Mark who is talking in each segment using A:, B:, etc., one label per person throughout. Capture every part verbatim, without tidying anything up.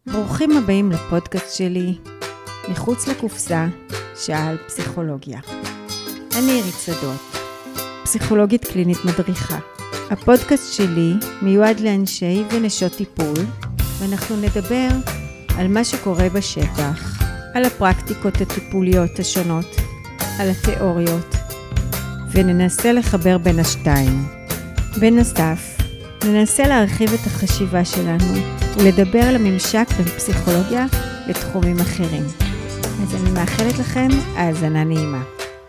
A: ברוכים הבאים לפודקאסט שלי, מחוץ לקופסה, שעה על פסיכולוגיה. אני עירית שדות, פסיכולוגית קלינית מדריכה. הפודקאסט שלי מיועד לאנשי ונשות טיפול, ואנחנו נדבר על מה שקורה בשטח, על הפרקטיקות הטיפוליות השונות, על התיאוריות, וננסה לחבר בין השתיים. בנוסף, ננסה להרחיב את החשיבה שלנו, ולדבר על הממשק בין פסיכולוגיה לתחומים אחרים. אז אני מאחלת לכם האזנה נעימה.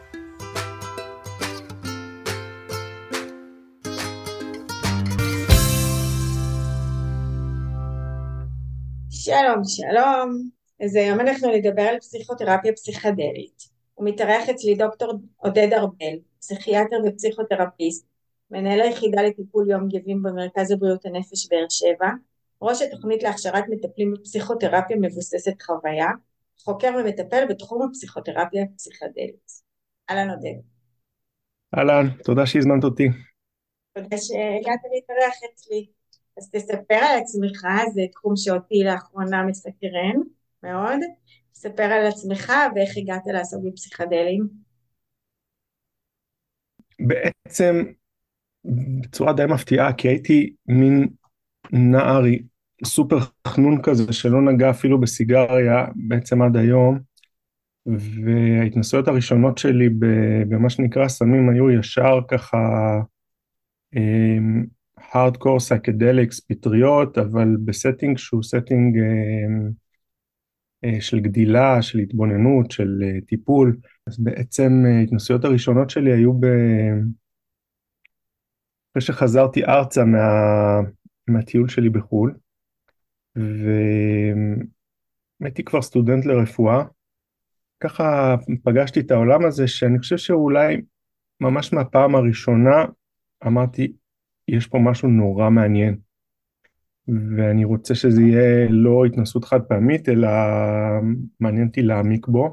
A: שלום, שלום. אז היום אנחנו נדבר על פסיכותרפיה פסיכדלית. הוא מתארח אצלי דוקטור עודד ארבל, פסיכיאטר ופסיכותרפיסט, מנהל היחידה לטיפול יום גבים במרכז הבריאות הנפש באר שבע, ראש התוכנית להכשרת מטפלים בפסיכותרפיה מבוססת חוויה, חוקר ומטפל בתחום הפסיכותרפיה הפסיכדלית. אהלן עודד.
B: אהלן, תודה שהזמנת אותי.
A: תודה שהגעת להתארח אצלי. אז תספר על עצמך, זה תחום שאותי לאחרונה מסקרן מאוד. תספר על עצמך ואיך הגעת לעסוק בפסיכדלים.
B: בעצם בצורה די מפתיעה, כי הייתי מין נער סופר חנון כזה שלא נגע אפילו בסיגריה בעצם עד היום, וההתנסויות הראשונות שלי במה שנקרא סמים היו ישר ככה הארדקור סייקדליקס, פטריות, אבל בסטינג שהוא סטינג של גדילה, של התבוננות, של טיפול. אז בעצם ההתנסויות הראשונות שלי היו ב... אחרי שחזרתי ארצה מה... מהטיול שלי בחו"ל, והייתי כבר סטודנט לרפואה, ככה פגשתי את העולם הזה, שאני חושב שאולי ממש מהפעם הראשונה אמרתי, יש פה משהו נורא מעניין, ואני רוצה שזה יהיה לא התנסות חד פעמית, אלא מעניין אותי להעמיק בו,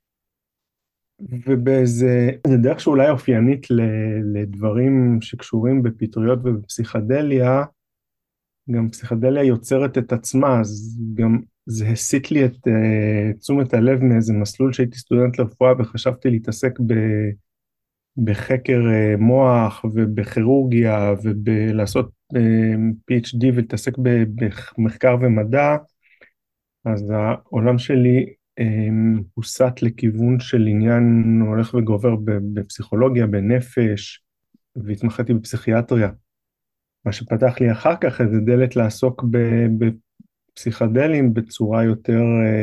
B: ובאיזה דרך שאולי אופיינית לדברים שקשורים בפטריות ובפסיכדליה, גם פסיכדליה יוצרת את עצמה, אז גם זה הסיט לי את uh, תשומת הלב מאיזה מסלול שהייתי סטודנט לרפואה, וחשבתי להתעסק ב, בחקר uh, מוח ובכירורגיה, ולעשות uh, פי אייץ' די ולהתעסק במחקר ומדע, אז העולם שלי um, הוסט לכיוון של עניין הולך וגובר בפסיכולוגיה, בנפש, והתמחיתי בפסיכיאטריה. מה שפתח לי אחר כך איזה דלת לעסוק בפסיכדלים בצורה יותר,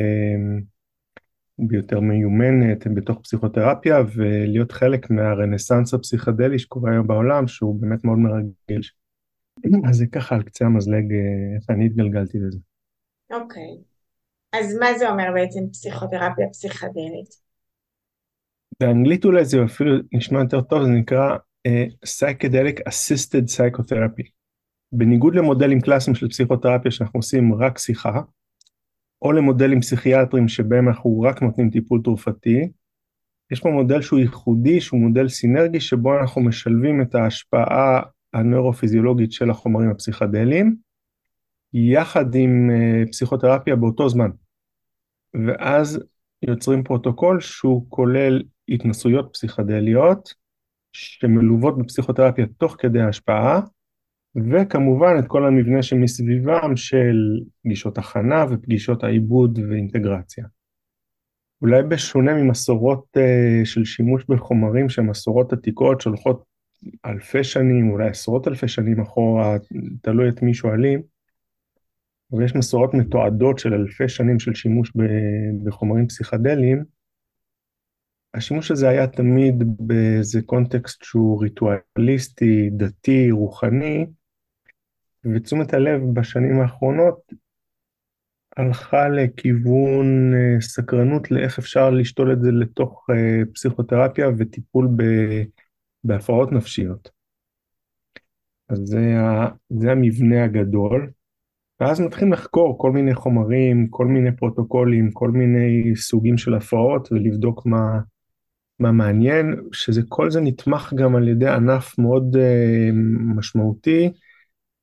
B: יותר מיומנת בתוך פסיכותרפיה, ולהיות חלק מהרנסנס הפסיכדלי שקורה היום בעולם, שהוא באמת מאוד מרגל. אז זה ככה על קצה המזלג, איך אני התגלגלתי לזה.
A: אוקיי. אז מה זה אומר בעצם פסיכותרפיה פסיכדלית?
B: באנגלית אולי זה אפילו נשמע יותר טוב, זה נקרא uh, Psychedelic Assisted Psychotherapy. בניגוד למודלים קלאסיים של פסיכותרפיה שאנחנו עושים רק שיחה, או למודלים פסיכיאטריים שבהם אנחנו רק נותנים טיפול תרופתי, יש פה מודל שהוא ייחודי, שהוא מודל סינרגי, שבו אנחנו משלבים את ההשפעה הנוירופיזיולוגית של החומרים הפסיכדליים, יחד עם uh, פסיכותרפיה באותו זמן. ואז יוצרים פרוטוקול שהוא כולל התנסויות פסיכדליות, שמלוות בפסיכותרפיה תוך כדי ההשפעה, וכמובן את כל המבנה שמסביבם של פגישות הכנה ופגישות העיבוד ואינטגרציה. אולי בשונה ממסורות uh, של שימוש בחומרים שהן מסורות עתיקות שהולכות אלפי שנים, אולי עשרות אלפי שנים אחורה, תלוי את מי שואלים, ויש מסורות מתועדות של אלפי שנים של שימוש בחומרים פסיכדליים, השימוש הזה היה תמיד באיזה קונטקסט שהוא ריטואליסטי, דתי, רוחני, ותשומת הלב בשנים האחרונות הלכה לכיוון סקרנות לאיך אפשר לשתול את זה לתוך פסיכותרפיה וטיפול בהפרעות נפשיות. אז זה, זה המבנה הגדול, ואז מתחילים לחקור כל מיני חומרים, כל מיני פרוטוקולים, כל מיני סוגים של הפרעות, ולבדוק מה, מה מעניין, שזה כל זה נתמך גם על ידי ענף מאוד uh, משמעותי,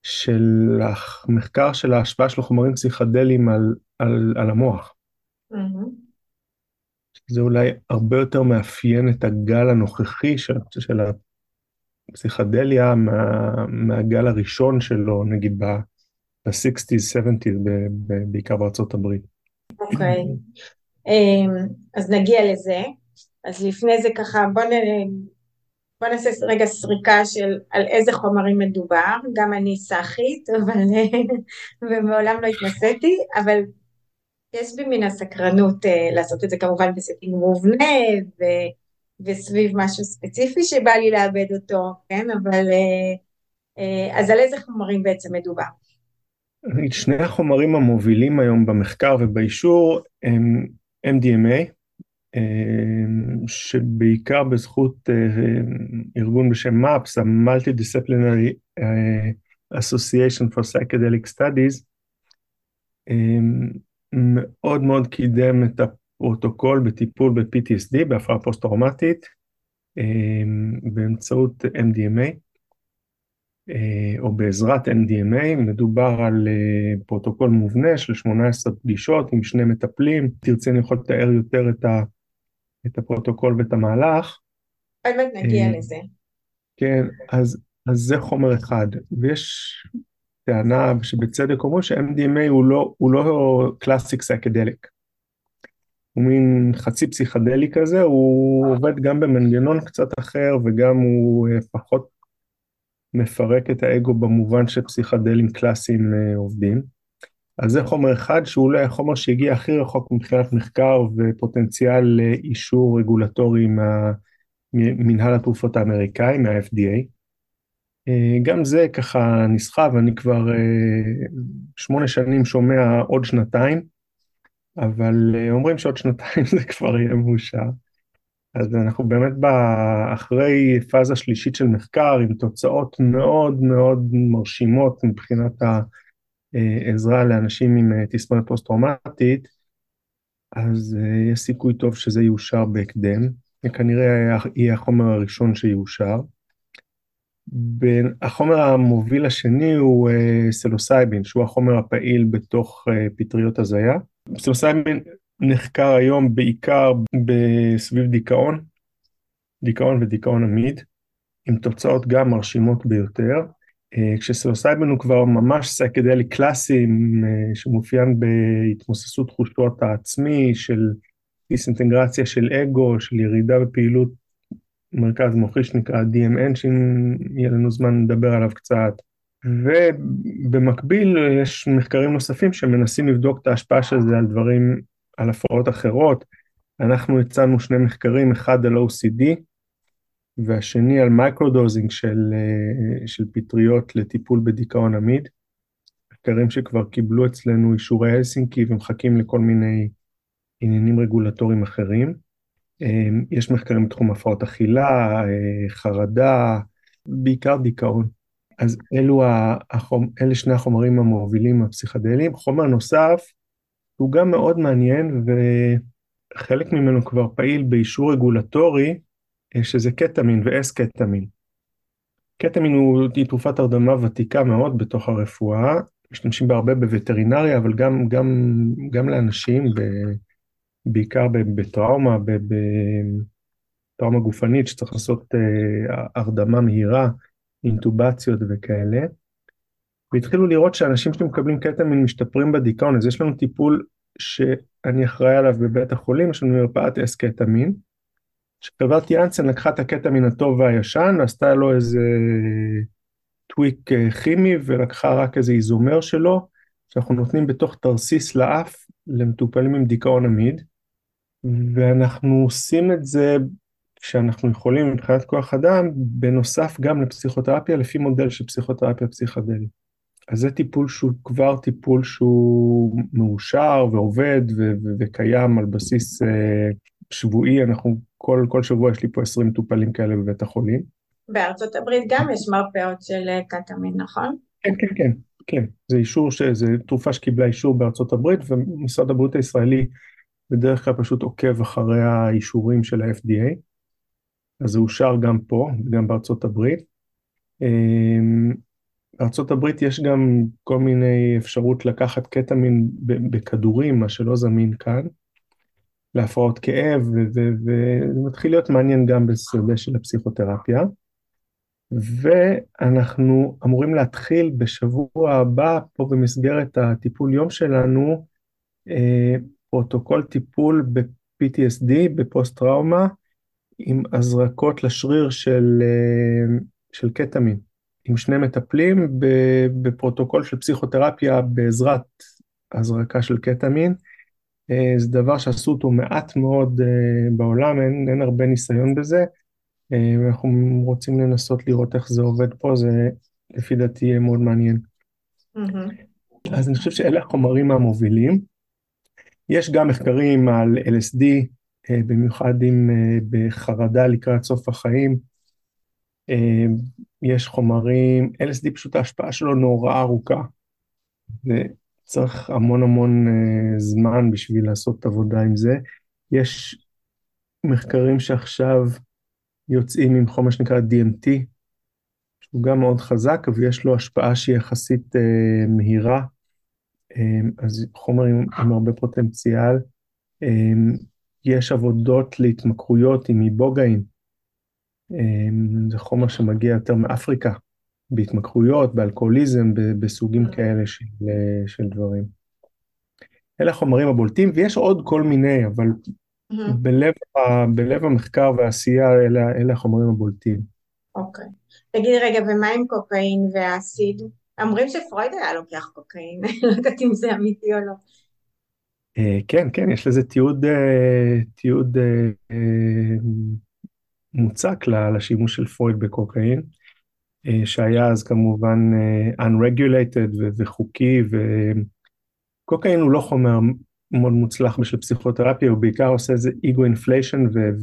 B: של המחקר של ההשפעה של חומרים פסיכדליים על, על, על המוח.
A: מהמם.
B: זה אולי הרבה יותר מאפיין את הגל הנוכחי של, של הפסיכדליה מה, מהגל הראשון שלו, נגיד ב-שישים, שבעים, ב- ב- בעיקר בארצות הברית.
A: אוקיי. אמ, אז נגיע לזה. אז לפני זה ככה, בוא, נ... בוא נעשה רגע סריקה של על איזה חומרים מדובר. גם אני סאחית, אבל ומעולם לא התנסיתי, אבל יש בי מן הסקרנות uh, לעשות את זה כמובן בסטינג מובנה ו... וסביב משהו ספציפי שבא לי לאבד אותו, כן? אבל uh, uh, אז על איזה חומרים בעצם מדובר?
B: שני החומרים המובילים היום במחקר ובאישור הם אם די אם איי, שבעיקר בזכות ארגון בשם מאפס, ה-Multidisciplinary Association for Psychedelic Studies, מאוד מאוד קידם את הפרוטוקול בטיפול ב-פי טי אס די, בהפרעה פוסט-טראומטית, באמצעות אם די אם איי. או בעזרת אם די אם איי. מדובר על פרוטוקול מובנה של שמונה עשרה פגישות עם שני מטפלים. תרצה אני יכול לתאר יותר את, ה, את הפרוטוקול ואת המהלך.
A: עוד מעט נגיע לזה.
B: כן, אז, אז זה חומר אחד, ויש טענה שבצדק אומרים ש-אם די אם איי הוא לא, הוא לא קלאסיק סייקדליק. הוא מין חצי פסיכדלי כזה, הוא עובד גם במנגנון קצת אחר, וגם הוא פחות מפרק את האגו במובן שפסיכדלים קלאסיים עובדים. אז זה חומר אחד שהוא אולי החומר שהגיע הכי רחוק מבחינת מחקר ופוטנציאל לאישור רגולטורי ממנהל התרופות האמריקאי, מה-אף די איי. גם זה ככה נסחב, אני כבר שמונה שנים שומע עוד שנתיים, אבל אומרים שעוד שנתיים זה כבר יהיה מאושר. אז אנחנו באמת אחרי פאזה שלישית של מחקר עם תוצאות מאוד מאוד מרשימות מבחינת העזרה לאנשים עם תסמונת פוסט-טראומטית, אז יש סיכוי טוב שזה יאושר בהקדם, וכנראה יהיה החומר הראשון שיאושר. החומר המוביל השני הוא סלוסייבין, שהוא החומר הפעיל בתוך פטריות הזיה. סלוסייבין נחקר היום בעיקר בסביב דיכאון, דיכאון ודיכאון עמיד, עם תוצאות גם מרשימות ביותר, כשסלוסייבין הוא כבר ממש סייקדלי קלאסי, שמאופיין בהתמוססות תחושות העצמי, של דיסאינטגרציה של אגו, של ירידה בפעילות מרכז מוחי שנקרא די אם אן, שיהיה לנו זמן לדבר עליו קצת, ובמקביל יש מחקרים נוספים שמנסים לבדוק את ההשפעה של זה על דברים, על הפרעות אחרות. אנחנו הצענו שני מחקרים, אחד על או סי די, והשני על מייקרודוזינג של, של פטריות לטיפול בדיכאון עמיד. מחקרים שכבר קיבלו אצלנו אישורי הלסינקי ומחכים לכל מיני עניינים רגולטוריים אחרים. יש מחקרים בתחום הפרעות אכילה, חרדה, בעיקר דיכאון. אז אלו החומ... אלה שני החומרים המובילים הפסיכדליים. חומר נוסף, הוא גם מאוד מעניין, וחלק ממנו כבר פעיל באישור רגולטורי, שזה קטמין ואס-קטמין. קטמין הוא תרופת הרדמה ותיקה מאוד בתוך הרפואה, משתמשים בה הרבה בווטרינריה, אבל גם, גם, גם לאנשים, ב... בעיקר בטראומה, בטראומה גופנית, שצריך לעשות הרדמה מהירה, אינטובציות וכאלה. והתחילו לראות שאנשים שמקבלים קטמין משתפרים בדיכאון, אז יש לנו טיפול שאני אחראי עליו בבית החולים, יש לנו מרפאת אס-קטמין, שחברת יאנסן לקחה את הקטמין הטוב והישן, עשתה לו איזה טוויק כימי, ולקחה רק איזה איזומר שלו, שאנחנו נותנים בתוך תרסיס לאף, למטופלים עם דיכאון עמיד, ואנחנו עושים את זה כשאנחנו יכולים מבחינת כוח אדם, בנוסף גם לפסיכותרפיה, לפי מודל של פסיכותרפיה פסיכדלית. אז זה טיפול שהוא כבר טיפול שהוא מאושר ועובד ו- ו- וקיים על בסיס uh, שבועי. אנחנו כל, כל שבוע יש לי פה עשרים מטופלים כאלה בבית החולים.
A: בארצות הברית גם יש מרפאות של קטמין, נכון?
B: כן, כן, כן, כן. זה אישור, ש- זה תרופה שקיבלה אישור בארצות הברית, ומשרד הבריאות הישראלי בדרך כלל פשוט עוקב אחרי האישורים של ה-אף די איי. אז זה אושר גם פה, גם בארצות הברית. בארצות הברית יש גם כל מיני אפשרות לקחת קטמין ב- בכדורים, מה שלא זמין כאן, להפרעות כאב, ו- ו- וזה מתחיל להיות מעניין גם בשדה של הפסיכותרפיה. ואנחנו אמורים להתחיל בשבוע הבא, פה במסגרת הטיפול יום שלנו, אה, פרוטוקול טיפול ב-פי טי אס די, בפוסט טראומה, עם הזרקות לשריר של, אה, של קטמין, עם שני מטפלים ב- בפרוטוקול של פסיכותרפיה בעזרת הזרקה של קטמין. אה, זה דבר שעשו אותו מעט מאוד אה, בעולם, אין, אין הרבה ניסיון בזה. אה, אנחנו רוצים לנסות לראות איך זה עובד פה, זה לפי דעתי יהיה מאוד מעניין.
A: מהמם.
B: אז אני חושב שאלה החומרים המובילים. יש גם מחקרים על אל אס די, אה, במיוחד עם אה, בחרדה לקראת סוף החיים. אה, יש חומרים, אל אס די פשוט ההשפעה שלו נורא ארוכה, וצריך המון המון אה, זמן בשביל לעשות עבודה עם זה. יש מחקרים שעכשיו יוצאים עם חומר שנקרא די אם טי, שהוא גם מאוד חזק, ויש לו השפעה שהיא יחסית אה, מהירה, אה, אז חומר עם, עם הרבה פוטנציאל. אה, יש עבודות להתמכרויות עם איבוגאין, אה, זה חומר שמגיע יותר מאפריקה, בהתמכרויות, באלכוהוליזם, ב- בסוגים כאלה של, אה, של דברים. אלה החומרים הבולטים, ויש עוד כל מיני, אבל
A: מהמם.
B: בלב, ה- בלב המחקר והעשייה, אלה, אלה החומרים הבולטים.
A: אוקיי. תגיד רגע, ומה עם קוקאין והאסיד? אומרים שפרויד היה לוקח קוקאין, לא יודעת אם זה אמיתי או לא.
B: אה, כן, כן, יש לזה תיעוד, אה, תיעוד אה, אה, מוצק ל- לשימוש של פרויד בקוקאין, אה, שהיה אז כמובן אה, unregulated ו- וחוקי, וקוקאין הוא לא חומר מאוד מוצלח בשביל פסיכותרפיה, הוא בעיקר עושה איזה אגו אינפליישן,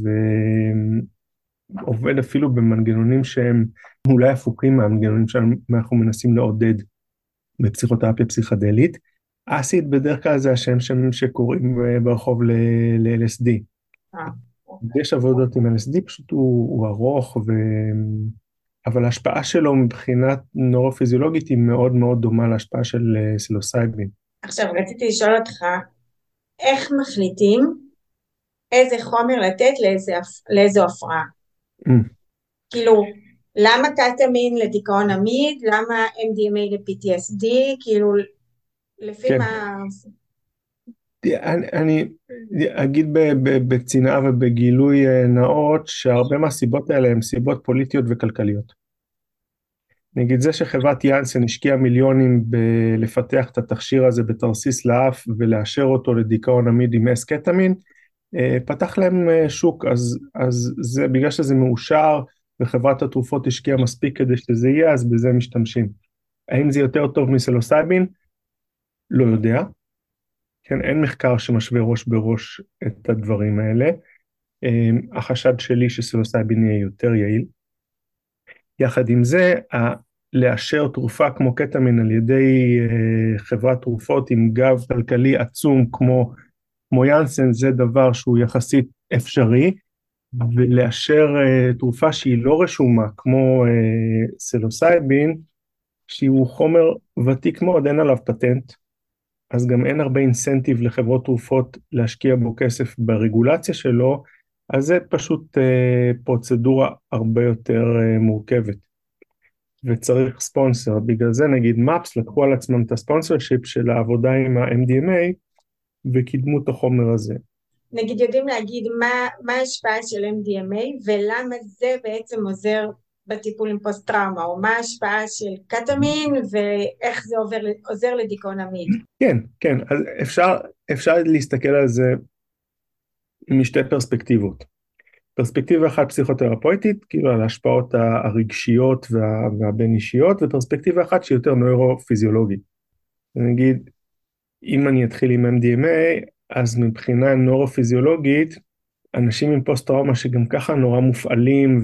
B: ועובד אפילו במנגנונים שהם אולי הפוכים מהמנגנונים שאנחנו מנסים לעודד בפסיכותרפיה פסיכדלית. אסיד בדרך כלל זה השם שם שקוראים אה, ברחוב ל-אל אס די.
A: אה, אוקיי.
B: יש עבודות עם אל אס די, פשוט הוא, הוא ארוך, ו... אבל ההשפעה שלו מבחינת נורופיזיולוגית היא מאוד מאוד דומה להשפעה של אה, סילוסייבין.
A: עכשיו רציתי לשאול אותך, איך מחליטים איזה חומר לתת לאיזה, הפ- לאיזו הפרעה?
B: Mm.
A: כאילו, למה קטמין לדיכאון עמיד? למה אם די אם איי ל-פי טי אס די? כאילו, לפי
B: כן,
A: מה...
B: אני, אני אגיד ב- ב- בצנעה ובגילוי אה, נאות שהרבה מהסיבות האלה הן סיבות פוליטיות וכלכליות. נגיד זה שחברת יאנסן השקיעה מיליונים בלפתח את התכשיר הזה בתרסיס לאף ולאשר אותו לדיכאון עמיד עם אסקטמין, אה, פתח להם אה, שוק, אז, אז זה בגלל שזה מאושר וחברת התרופות השקיעה מספיק כדי שזה יהיה, אז בזה משתמשים. האם זה יותר טוב מסלוסייבין? לא יודע. כן, אין מחקר שמשווה ראש בראש את הדברים האלה. אה, החשד שלי שסלוסייבין יהיה יותר יעיל. יחד עם זה, לאשר תרופה כמו קטמין על ידי אה, חברת תרופות עם גב כלכלי עצום כמו, כמו יאנסן, זה דבר שהוא יחסית אפשרי, ולאשר אה, תרופה שהיא לא רשומה כמו אה, סלוסייבין, שהוא חומר ותיק מאוד, אין עליו פטנט, אז גם אין הרבה אינסנטיב לחברות תרופות להשקיע בו כסף ברגולציה שלו, אז זה פשוט אה, פרוצדורה הרבה יותר אה, מורכבת. וצריך ספונסר, בגלל זה נגיד מפס לקחו על עצמם את הספונסר שיפ של העבודה עם ה-אם די אם איי וקידמו את החומר הזה.
A: נגיד יודעים להגיד מה, מה ההשפעה של אם די אם איי ולמה זה בעצם עוזר בטיפול עם פוסט טראומה, או מה ההשפעה של קטמין ואיך זה עובר, עוזר לדיכאון עמיד.
B: כן, כן, אז אפשר, אפשר להסתכל על זה משתי פרספקטיבות. פרספקטיבה אחת פסיכותרפויטית, כאילו על ההשפעות הרגשיות וה, והבין אישיות, ופרספקטיבה אחת שהיא יותר נוירופיזיולוגית. נגיד, אם אני אתחיל עם אם די אם איי, אז מבחינה נוירופיזיולוגית, אנשים עם פוסט טראומה שגם ככה נורא מופעלים,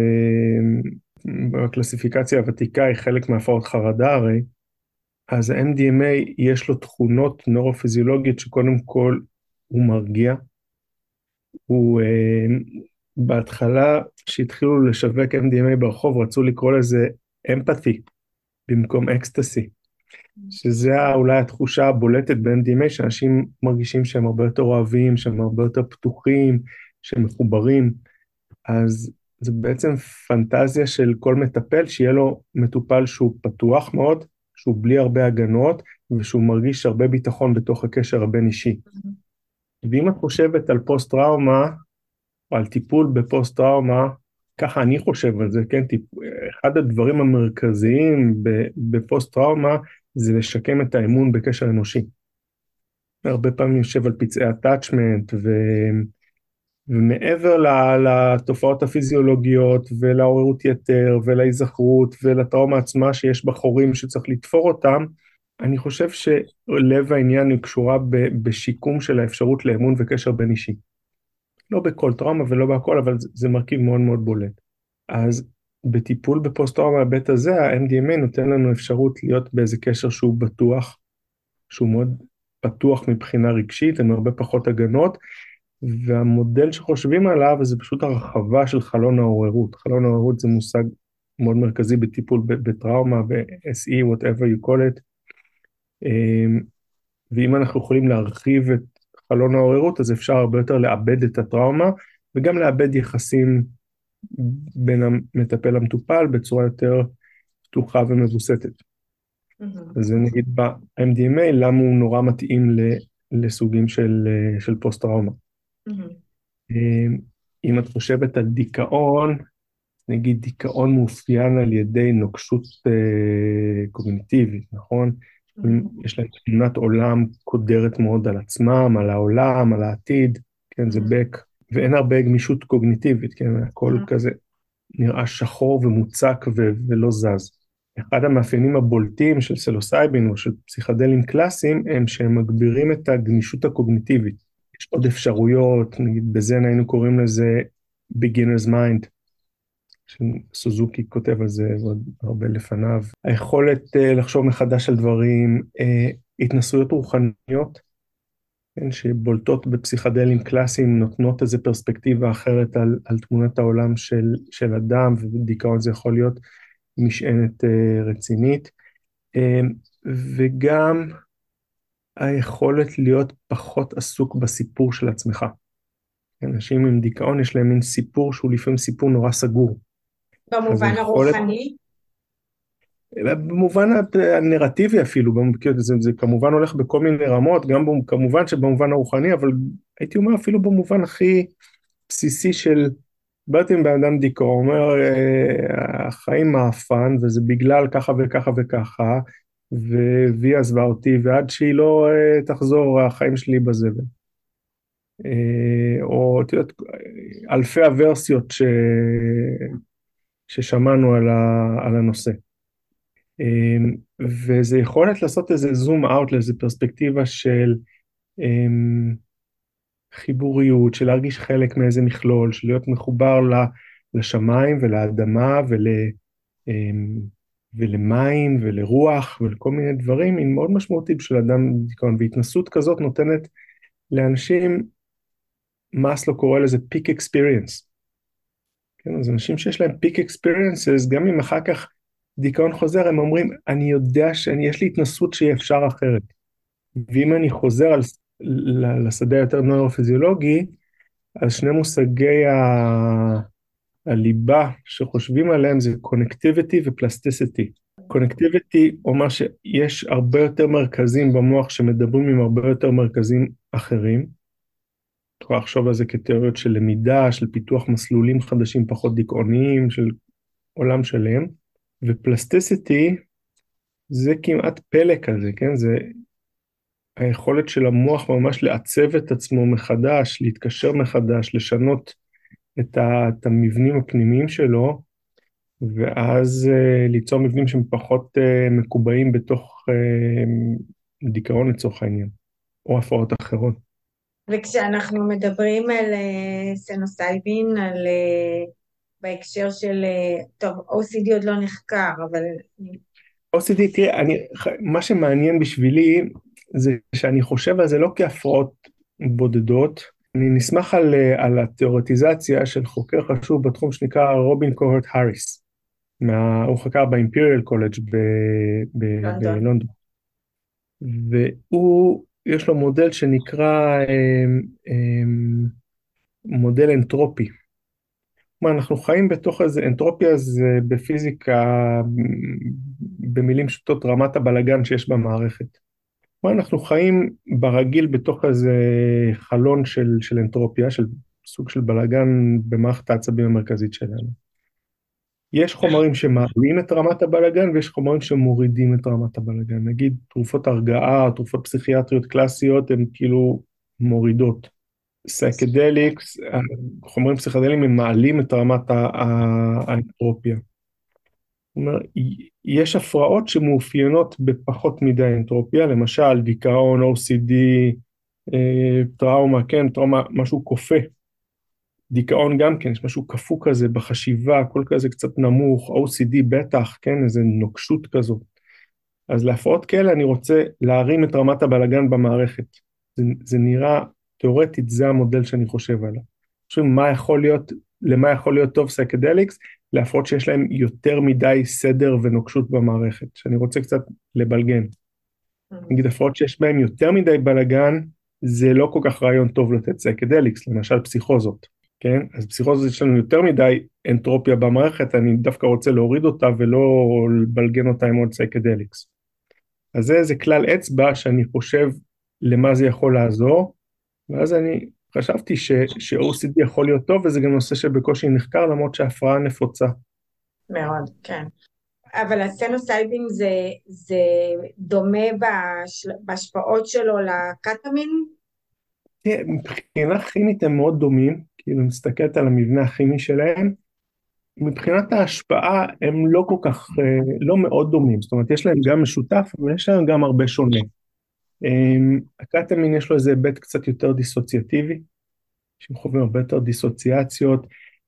B: ובקלסיפיקציה הוותיקה היא חלק מהפרעות חרדה הרי, אז ה-אם די אם איי יש לו תכונות נוירופיזיולוגיות שקודם כל הוא מרגיע, הוא uh, בהתחלה שהתחילו לשווק אם די אם איי ברחוב רצו לקרוא לזה אמפתי, במקום אקסטסי, שזה אולי התחושה הבולטת ב-אם די אם איי, שאנשים מרגישים שהם הרבה יותר אוהבים, שהם הרבה יותר פתוחים, שהם מחוברים, אז זה בעצם פנטזיה של כל מטפל, שיהיה לו מטופל שהוא פתוח מאוד, שהוא בלי הרבה הגנות, ושהוא מרגיש הרבה ביטחון בתוך הקשר הבין אישי. ואם את חושבת על פוסט טראומה, או על טיפול בפוסט טראומה, ככה אני חושב על זה, כן? טיפ... אחד הדברים המרכזיים בפוסט טראומה, זה לשקם את האמון בקשר אנושי. הרבה פעמים יושב על פצעי הטאצ'מנט, ו... ומעבר לתופעות הפיזיולוגיות, ולעוררות יתר, ולהיזכרות, ולטראומה עצמה שיש בחורים שצריך לתפור אותם, אני חושב שלב העניין היא קשורה בשיקום של האפשרות לאמון וקשר בין אישי. לא בכל טראומה ולא בהכל, אבל זה מרכיב מאוד מאוד בולט. אז בטיפול בפוסט טראומה הבית הזה, ה-אם די אם איי נותן לנו אפשרות להיות באיזה קשר שהוא בטוח, שהוא מאוד פתוח מבחינה רגשית, עם הרבה פחות הגנות, והמודל שחושבים עליו זה פשוט הרחבה של חלון העוררות. חלון העוררות זה מושג מאוד מרכזי בטיפול בטראומה, ב-אס אי, whatever you call it, ואם אנחנו יכולים להרחיב את חלון העוררות, אז אפשר הרבה יותר לאבד את הטראומה, וגם לאבד יחסים בין המטפל למטופל, בצורה יותר פתוחה ומבוסתת. Mm-hmm. אז זה נגיד ב-אם די אם איי, למה הוא נורא מתאים לסוגים של, של פוסט-טראומה. Mm-hmm. אם את חושבת על דיכאון, נגיד דיכאון מאופיין על ידי נוקשות אה, קוגניטיבית, נכון? יש להם תמונת עולם קודרת מאוד על עצמם, על העולם, על העתיד, כן, זה בק, ואין הרבה גמישות קוגניטיבית, כן, הכל כזה נראה שחור ומוצק ו- ולא זז. אחד המאפיינים הבולטים של סלוסייבין או של פסיכדלים קלאסיים, הם שהם מגבירים את הגמישות הקוגניטיבית. יש עוד אפשרויות, נגיד בזן היינו קוראים לזה beginner's mind, שסוזוקי כותב על זה ועוד הרבה לפניו. היכולת uh, לחשוב מחדש על דברים, uh, התנסויות רוחניות, כן, שבולטות בפסיכדלים קלאסיים, נותנות איזו פרספקטיבה אחרת על, על תמונת העולם של, של אדם, ודיכאון זה יכול להיות משענת uh, רצינית, uh, וגם היכולת להיות פחות עסוק בסיפור של עצמך. אנשים עם דיכאון יש להם מין סיפור שהוא לפעמים סיפור נורא סגור.
C: במובן הרוחני?
B: במובן הנרטיבי אפילו, זה, זה כמובן הולך בכל מיני רמות, גם כמובן שבמובן הרוחני, אבל הייתי אומר אפילו במובן הכי בסיסי של, באתי עם בן אדם דיכאון, אומר, החיים מאפן, וזה בגלל ככה וככה וככה, והיא עזבה אותי, ועד שהיא לא תחזור, החיים שלי בזבל. או תראית, אלפי הוורסיות ש... ששמענו על, ה... על הנושא. וזה יכולת לעשות איזה זום אאוט לאיזה פרספקטיבה של חיבוריות, של להרגיש חלק מאיזה מכלול, של להיות מחובר לשמיים ולאדמה ול... ולמים ולרוח ולכל מיני דברים, היא מאוד משמעותית של אדם דיכאון, והתנסות כזאת נותנת לאנשים, מאסלו קורא לזה peak experience. כן, אז אנשים שיש להם peak experiences, גם אם אחר כך דיכאון חוזר, הם אומרים, אני יודע שיש לי התנסות שיהיה אפשר אחרת. ואם אני חוזר על, לשדה יותר נוירופיזיולוגי, אז שני מושגי ה... הליבה שחושבים עליהם זה connectivity ו-plasticity. connectivity אומר שיש הרבה יותר מרכזים במוח שמדברים עם הרבה יותר מרכזים אחרים. אתה יכול לחשוב על זה כתיאוריות של למידה, של פיתוח מסלולים חדשים פחות דיכאוניים, של עולם שלם. ו-plasticity זה כמעט פלא כזה, כן? זה היכולת של המוח ממש לעצב את עצמו מחדש, להתקשר מחדש, לשנות את, ה, את המבנים הפנימיים שלו, ואז uh, ליצור מבנים שהם פחות uh, מקובעים בתוך uh, דיכאון לצורך העניין, או הפרעות אחרות.
C: וכשאנחנו מדברים על uh, סנוסייבין, על uh, בהקשר של, uh, טוב, או סי די עוד לא נחקר, אבל...
B: או סי די, תראה, אני, מה שמעניין בשבילי, זה שאני חושב על זה לא כהפרעות בודדות, אני נסמך על, על התיאורטיזציה של חוקר חשוב בתחום שנקרא רובין קוהרט האריס. מה, הוא חקר באימפריאל קולג'
C: לונדון.
B: בלונדון, והוא, יש לו מודל שנקרא אמ, אמ, מודל אנטרופי. כלומר, אנחנו חיים בתוך איזה, אנטרופיה זה בפיזיקה, במילים פשוטות, רמת הבלגן שיש במערכת. כלומר, אנחנו חיים ברגיל בתוך איזה חלון של, של אנטרופיה, של סוג של בלגן במערכת העצבים המרכזית שלנו. יש חומרים שמעלים את רמת הבלגן, ויש חומרים שמורידים את רמת הבלגן. נגיד, תרופות הרגעה, תרופות פסיכיאטריות קלאסיות, הן כאילו מורידות. סייקדליקס, חומרים פסיכדליים, הם מעלים את רמת ה- ה- האנטרופיה. זאת אומרת, יש הפרעות שמאופיינות בפחות מדי אנטרופיה, למשל דיכאון, או סי די, אה, טראומה, כן, טראומה, משהו כופה. דיכאון גם כן, יש משהו כפו כזה בחשיבה, הכל כזה קצת נמוך, או סי די בטח, כן, איזה נוקשות כזאת. אז להפרעות כאלה אני רוצה להרים את רמת הבלגן במערכת. זה, זה נראה, תיאורטית, זה המודל שאני חושב עליו. חושב מה יכול להיות, למה יכול להיות טוב סייקדליקס? להפרעות שיש להם יותר מדי סדר ונוקשות במערכת, שאני רוצה קצת לבלגן. נגיד הפרעות שיש בהם יותר מדי בלגן, זה לא כל כך רעיון טוב לתת סייקדליקס, למשל פסיכוזות. כן? אז פסיכוזות יש לנו יותר מדי אנטרופיה במערכת, אני דווקא רוצה להוריד אותה ולא לבלגן אותה עם עוד סייקדליקס. אז זה איזה כלל אצבע שאני חושב למה זה יכול לעזור, ואז אני חשבתי ש-או סי די יכול להיות טוב, וזה גם נושא שבקושי נחקר, למרות שההפרעה נפוצה.
C: מאוד, כן. אבל הסצנוסייבין זה, זה דומה בשל, בהשפעות שלו לקטמין?
B: תראה, מבחינה כימית הם מאוד דומים, כאילו מסתכלת על המבנה הכימי שלהם, מבחינת ההשפעה הם לא כל כך, לא מאוד דומים, זאת אומרת יש להם גם משותף, אבל יש להם גם הרבה שונה. הקטמין יש לו איזה היבט קצת יותר דיסוציאטיבי, שהם חווים הרבה יותר דיסוציאציות,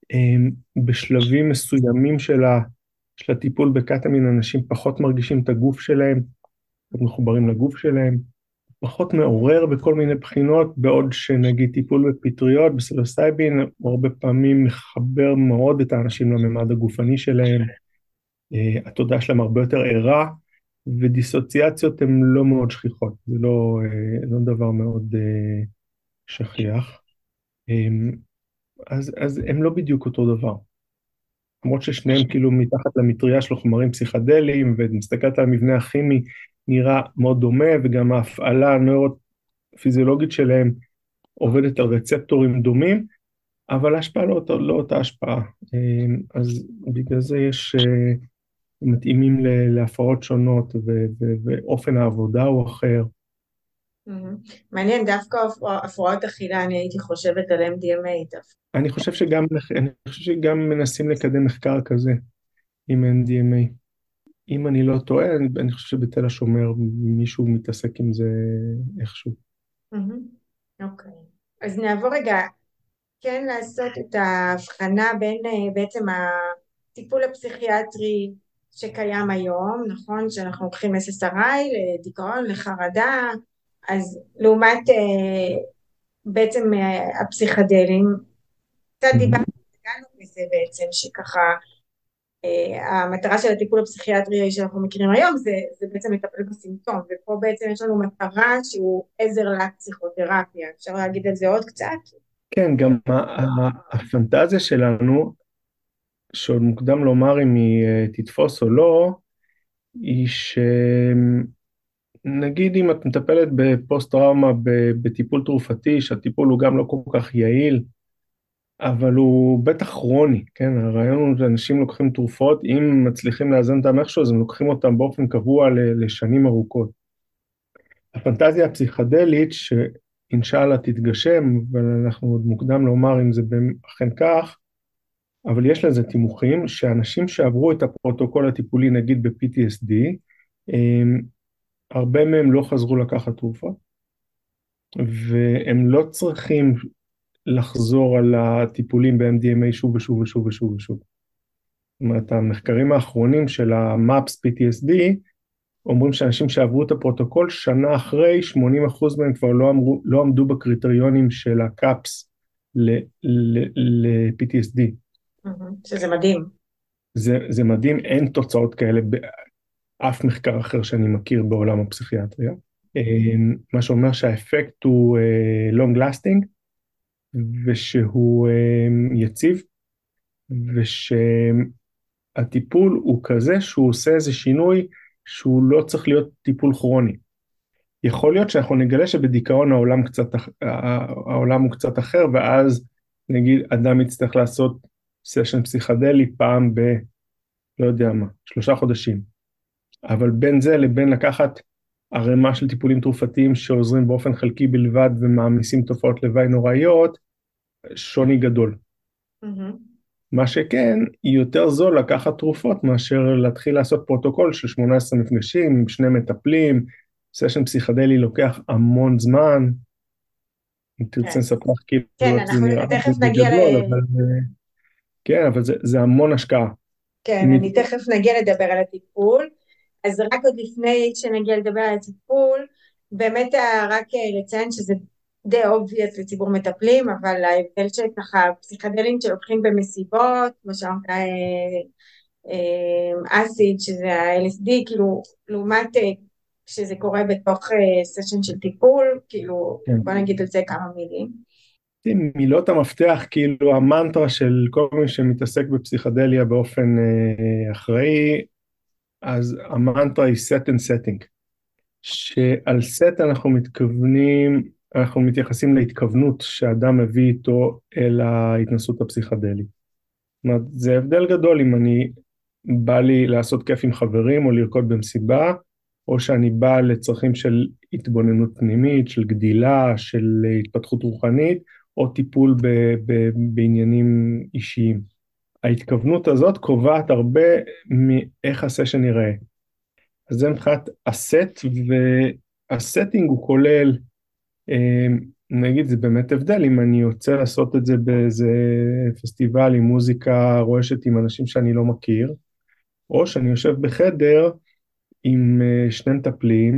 B: בשלבים מסוימים של, ה, של הטיפול בקטמין אנשים פחות מרגישים את הגוף שלהם, מחוברים לגוף שלהם, פחות מעורר בכל מיני בחינות, בעוד שנגיד טיפול בפטריות, בסילוסייבין, הוא הרבה פעמים מחבר מאוד את האנשים לממד הגופני שלהם, התודעה שלהם הרבה יותר ערה, ודיסוציאציות הן לא מאוד שכיחות, זה לא, לא דבר מאוד שכיח, אז, אז הם לא בדיוק אותו דבר. למרות ששניהם כאילו מתחת למטריה של חומרים פסיכדליים, ומסתכלת על המבנה הכימי, נראה מאוד דומה, וגם ההפעלה הנוירופיזיולוגית שלהם עובדת על רצפטורים דומים, אבל ההשפעה לא, לא אותה השפעה. אז בגלל זה יש, מתאימים להפרעות שונות, ו- ו- ואופן העבודה הוא אחר.
C: מעניין, דווקא הפרעות אכילה, אני הייתי חושבת על אם די אם איי דווקא.
B: אני חושב שגם, אני חושב שגם מנסים לקדם מחקר כזה עם אם די אם איי. אם אני לא טועה, אני, אני חושב שבתל השומר מישהו מתעסק עם זה איכשהו.
C: אוקיי. אז נעבור רגע, כן לעשות את ההבחנה בין בעצם הטיפול הפסיכיאטרי שקיים היום, נכון? שאנחנו לוקחים אס אס אר איי לדיכאון, לחרדה, אז לעומת בעצם הפסיכדלים, קצת דיברנו בזה בעצם, שככה המטרה של הטיפול הפסיכיאטרי שאנחנו מכירים היום זה, זה בעצם לטפל בסימפטום, ופה בעצם יש לנו מטרה שהוא עזר לפסיכותרפיה. אפשר להגיד על זה עוד קצת?
B: כן, גם הפנטזיה שלנו, שעוד מוקדם לומר אם היא תתפוס או לא, היא שנגיד אם את מטפלת בפוסט טראומה בטיפול תרופתי, שהטיפול הוא גם לא כל כך יעיל, אבל הוא בטח כרוני, כן? הרעיון הוא שאנשים לוקחים תרופות, אם מצליחים לאזן אותם איכשהו, אז הם לוקחים אותם באופן קבוע לשנים ארוכות. הפנטזיה הפסיכדלית, שאינשאללה תתגשם, ואנחנו עוד מוקדם לומר אם זה אכן כך, אבל יש לזה תימוכים, שאנשים שעברו את הפרוטוקול הטיפולי, נגיד ב-פי טי אס די, הרבה מהם לא חזרו לקחת תרופות, והם לא צריכים לחזור על הטיפולים ב-אם די אם איי שוב ושוב ושוב ושוב ושוב. זאת אומרת, המחקרים האחרונים של ה-מאפס פי טי אס די, אומרים שאנשים שעברו את הפרוטוקול, שנה אחרי, שמונים אחוז מהם כבר לא, אמרו, לא עמדו בקריטריונים של ה-קאפס ל-פי טי אס די.
C: שזה מדהים.
B: זה, זה מדהים, אין תוצאות כאלה באף מחקר אחר שאני מכיר בעולם הפסיכיאטריה. אמ, מה שאומר שהאפקט הוא אה, long lasting, ושהוא אמ, יציב, ושהטיפול הוא כזה שהוא עושה איזה שינוי שהוא לא צריך להיות טיפול כרוני. יכול להיות שאנחנו נגלה שבדיכאון העולם קצת, אח- העולם הוא קצת אחר, ואז נגיד אדם יצטרך לעשות סשן פסיכדלי פעם ב, לא יודע מה, שלושה חודשים. אבל בין זה לבין לקחת ערימה של טיפולים תרופתיים שעוזרים באופן חלקי בלבד ומעמיסים תופעות לוואי נוראיות, שוני גדול.
C: מהמם.
B: מה שכן, יותר זול לקחת תרופות מאשר להתחיל לעשות פרוטוקול של שמונה עשרה מפגשים עם שני מטפלים, סשן פסיכדלי לוקח המון זמן, אם תרצה
C: כן,
B: לספר לך
C: כן,
B: כאילו איך זה
C: אנחנו
B: נראה
C: תכף נגיע ל...
B: בגדול, אבל אה, כן, אבל זה, זה המון השקעה.
C: כן,
B: אם
C: אני תכף נגיע לדבר על הטיפול. אז רק עוד לפני שנגיע לדבר על הטיפול, באמת אה, רק אה, לציין שזה די obvious לציבור מטפלים, אבל ההבדל שככה פסיכדלים שלוקחים במסיבות, כמו שאמרת, אה, אה, אסיד, שזה ה-אל אס די, כאילו, לעומת אה, שזה קורה בתוך אה, סשן של טיפול, כאילו,
B: כן.
C: בוא נגיד על זה כמה מילים.
B: מילות המפתח, כאילו המנטרה של כל מי שמתעסק בפסיכדליה באופן אה, אחראי, אז המנטרה היא set and setting, שעל set אנחנו מתכוונים, אנחנו מתייחסים להתכוונות שאדם מביא איתו אל ההתנסות הפסיכדלית. זאת אומרת, זה הבדל גדול אם אני בא לי לעשות כיף עם חברים או לרקוד במסיבה, או שאני בא לצרכים של התבוננות פנימית, של גדילה, של התפתחות רוחנית, או טיפול ב, ב, בעניינים אישיים. ההתכוונות הזאת קובעת הרבה מאיך הסשן ייראה. אז זה מבחינת הסט, והסטינג הוא כולל, אה, נגיד זה באמת הבדל, אם אני רוצה לעשות את זה באיזה פסטיבל עם מוזיקה רועשת עם אנשים שאני לא מכיר, או שאני יושב בחדר עם אה, שני מטפלים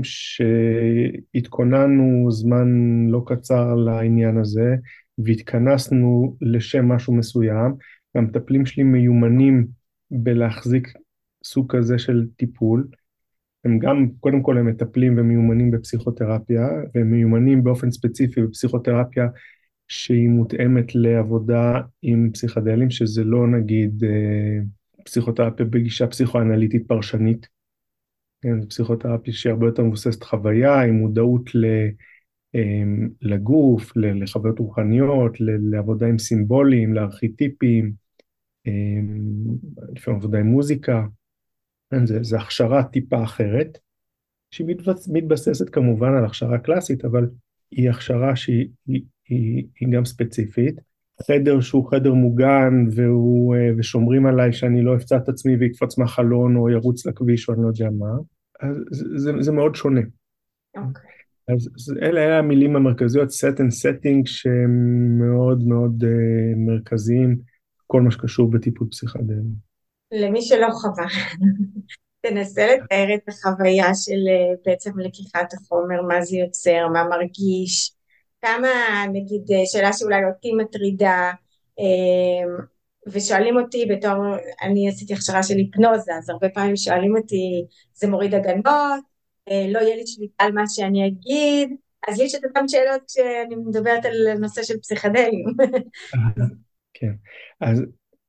B: שהתכוננו זמן לא קצר לעניין הזה, והתכנסנו לשם משהו מסוים, והמטפלים שלי מיומנים בלהחזיק סוג כזה של טיפול, הם גם, קודם כל הם מטפלים ומיומנים בפסיכותרפיה, והם מיומנים באופן ספציפי בפסיכותרפיה שהיא מותאמת לעבודה עם פסיכדלים, שזה לא נגיד אה, פסיכותרפיה בגישה פסיכואנליטית פרשנית, כן, פסיכותרפיה שהיא הרבה יותר מבוססת חוויה, עם מודעות ל, אה, לגוף, ל- לחוויות רוחניות, ל- לעבודה עם סימבולים, לארכיטיפים, אה, לפעמים עבודה עם מוזיקה, כן, זה, זה הכשרה טיפה אחרת. שהיא מתבס- מתבססת כמובן על הכשרה קלאסית, אבל היא הכשרה שהיא היא, היא, היא גם ספציפית. חדר שהוא חדר מוגן והוא, אה, ושומרים עליי שאני לא אפצע את עצמי ויקפוץ מהחלון או ירוץ לכביש או אני לא יודע מה, אז זה, זה, זה מאוד שונה.
C: אוקיי.
B: אז אז אלה, אלה המילים המרכזיות, set and setting, שהם מאוד מאוד uh, מרכזיים, כל מה שקשור בטיפול פסיכדלי.
C: למי שלא חווה, תנסה לתאר את החוויה של אה, בעצם לקיחת החומר, מה זה יוצר, מה מרגיש, כמה, נגיד, אה, שאלה שאולי אותי מטרידה, אה, ושואלים אותי בתור, אני עשיתי הכשרה של היפנוזה, אז הרבה פעמים שואלים אותי, זה מוריד הגנות, אה, לא יהיה לי שליטה על מה שאני אגיד, אז יש את אותן שאלות כשאני מדברת על נושא של פסיכדלים.
B: כן, אז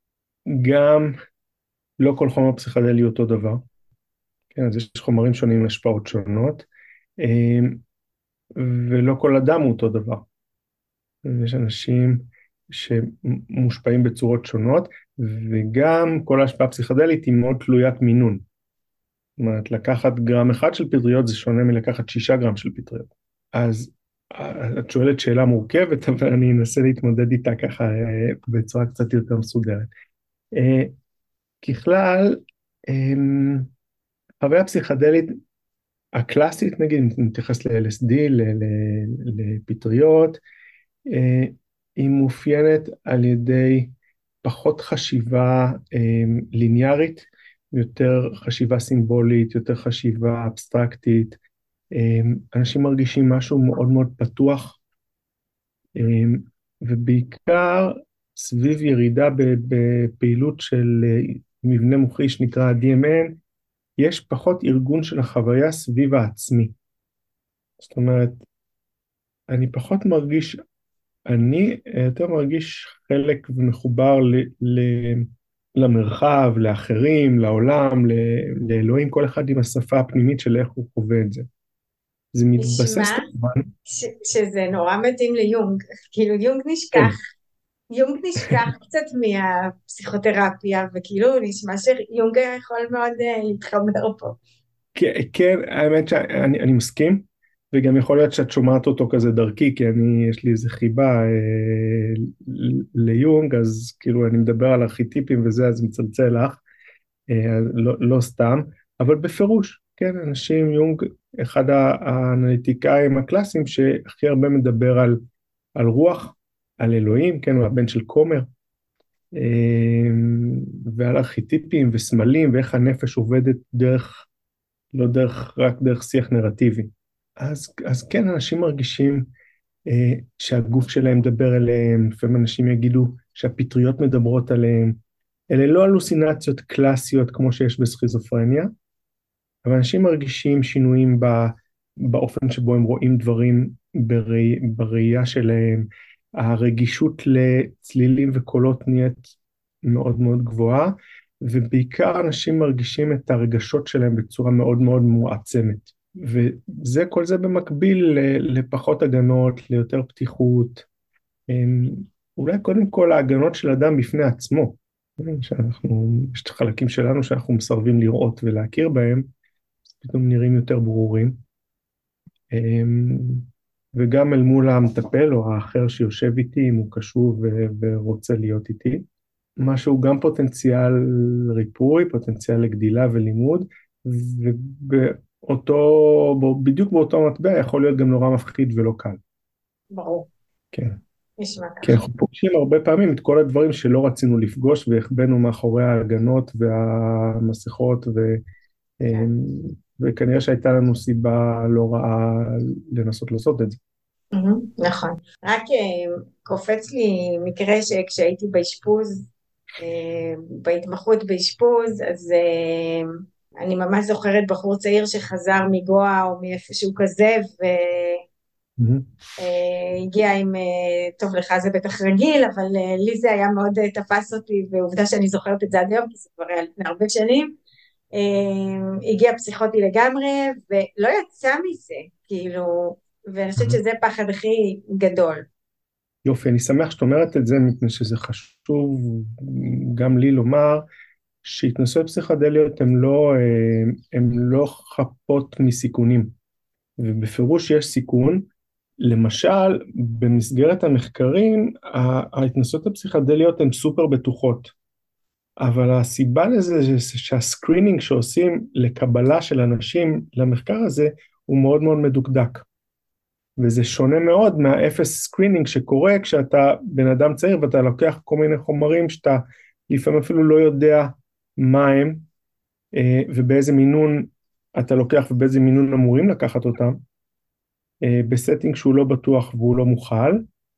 B: גם לא כל חומר פסיכדלי הוא אותו דבר. כן, אז יש חומרים שונים עם השפעות שונות, אמ, ולא כל אדם הוא אותו דבר. יש אנשים שמושפעים בצורות שונות, וגם כל ההשפעה הפסיכדלית היא מאוד תלוית מינון. זאת אומרת, לקחת גרם אחד של פטריות זה שונה מלקחת שישה גרם של פטריות. אז אה, את שואלת שאלה מורכבת, אבל אני אנסה להתמודד איתה ככה אה, בצורה קצת יותר מסודרת. אה, ככלל, אמ, חוויה פסיכדלית הקלאסית, נגיד, נתייחס ל-אל אס די, ל- ל- לפטריות, אה, היא מאופיינת על ידי פחות חשיבה אה, ליניארית, יותר חשיבה סימבולית, יותר חשיבה אבסטרקטית. אה, אנשים מרגישים משהו מאוד מאוד פתוח, אה, ובעיקר סביב ירידה ב- בפעילות של אה, מבנה מוחי שנקרא די אם אן, יש פחות ארגון של החוויה סביב העצמי. זאת אומרת, אני פחות מרגיש, אני יותר מרגיש חלק ומחובר ל, ל, למרחב, לאחרים, לעולם, ל, לאלוהים, כל אחד עם השפה הפנימית של איך הוא חווה את זה. זה מתבסס
C: נשמע
B: כמובן.
C: ש, שזה נורא מתאים ליונג, כאילו יונג
B: כן,
C: נשכח, יונג נשכח קצת מהפסיכותרפיה, וכאילו נשמע שיונג יכול מאוד uh, להתחבר פה.
B: כן, כן, האמת שאני אני מסכים, וגם יכול להיות שאת שומעת אותו כזה דרכי, כי אני, יש לי איזה חיבה אה, ל- ליונג, אז כאילו אני מדבר על ארכיטיפים וזה, אז מצלצל לך, אה, לא, לא סתם, אבל בפירוש, כן, אנשים, יונג, אחד ה- האנליטיקאים הקלאסיים שהכי הרבה מדבר על, על רוח, על אלוהים, כן, הוא הבן של כומר, אה, ועל ארכיטיפים וסמלים, ואיך הנפש עובדת דרך, לא דרך, רק דרך שיח נרטיבי. אז, אז כן, אנשים מרגישים אה, שהגוף שלהם מדבר אליהם, לפעמים אנשים יגידו שהפטריות מדברות עליהם, אלה לא הלוסינציות קלאסיות כמו שיש בסכיזופרניה, אבל אנשים מרגישים שינויים ב, באופן שבו הם רואים דברים בראי, בראייה שלהם, הרגישות לצלילים וקולות נהיית מאוד מאוד גבוהה, ובעיקר אנשים מרגישים את הרגשות שלהם בצורה מאוד מאוד מועצמת. וזה, כל זה במקביל ל- לפחות הגנות, ליותר פתיחות, הם, אולי קודם כל ההגנות של אדם בפני עצמו, שאנחנו, יש את החלקים שלנו שאנחנו מסרבים לראות ולהכיר בהם, פתאום נראים יותר ברורים, הם, וגם אל מול המטפל או האחר שיושב איתי, אם הוא קשוב ו- ורוצה להיות איתי, משהו גם פוטנציאל ריפוי, פוטנציאל לגדילה ולימוד, ובאותו, בדיוק באותו מטבע יכול להיות גם נורא מפחיד ולא קל.
C: ברור,
B: כן.
C: נשמע
B: כי
C: ככה.
B: אנחנו פוגשים הרבה פעמים את כל הדברים שלא רצינו לפגוש והחבאנו מאחורי ההגנות והמסכות, ו,
C: כן.
B: וכנראה שהייתה לנו סיבה לא רעה לנסות לעשות את זה.
C: מהמם, נכון. רק אה, קופץ לי מקרה שכשהייתי באשפוז, אה, בהתמחות באשפוז, אז אה, אני ממש זוכרת בחור צעיר שחזר מגואה או מאיפשהו כזה,
B: מהמם.
C: והגיע עם, אה, טוב לך זה בטח רגיל, אבל אה, לי זה היה מאוד אה, תפס אותי, ועובדה שאני זוכרת את זה עד היום, כי זה כבר היה לפני הרבה שנים. אה, הגיע פסיכוטי לגמרי, ולא יצא מזה, כאילו, ואני חושבת שזה הפחד הכי גדול.
B: יופי, אני שמח שאת אומרת את זה, מפני שזה חשוב גם לי לומר, שהתנסויות פסיכדליות הן לא, אה, הן לא חפות מסיכונים, ובפירוש יש סיכון. למשל, במסגרת המחקרים, ההתנסויות הפסיכדליות הן סופר בטוחות, אבל הסיבה לזה זה שהסקרינינג שעושים לקבלה של אנשים למחקר הזה הוא מאוד מאוד מדוקדק. וזה שונה מאוד מהאפס סקרינינג שקורה כשאתה בן אדם צעיר ואתה לוקח כל מיני חומרים שאתה לפעמים אפילו לא יודע מה הם, אה, ובאיזה מינון אתה לוקח ובאיזה מינון אמורים לקחת אותם, אה, בסטינג שהוא לא בטוח והוא לא מוכל.